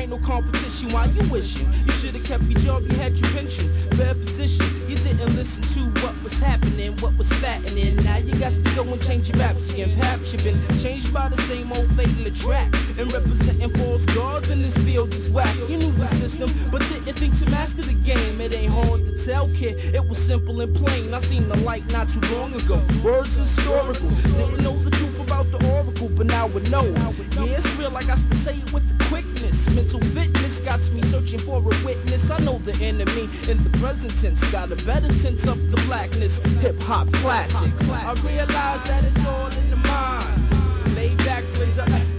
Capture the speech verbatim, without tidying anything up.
ain't no competition. Why you wishing? You should've kept your job, you had your pension. Fair position, you didn't listen to what was happening, what was fattening. Now you got to go and change your raps again. Perhaps you've been changed by the same old fatal track. And representing false gods in this field is whack. You knew the system, but didn't think to master the game. It ain't hard to tell, kid, it was simple and plain. I seen the light not too long ago. Words historical, didn't know the truth about the oracle, but now I know. Yeah, it's real, I got to say it with the quickness. Mental fitness got me searching for a witness. I know the enemy in the present tense, got a better sense of the blackness. Hip-hop classics, I realize that it's all in the mind. Laid back, blazer.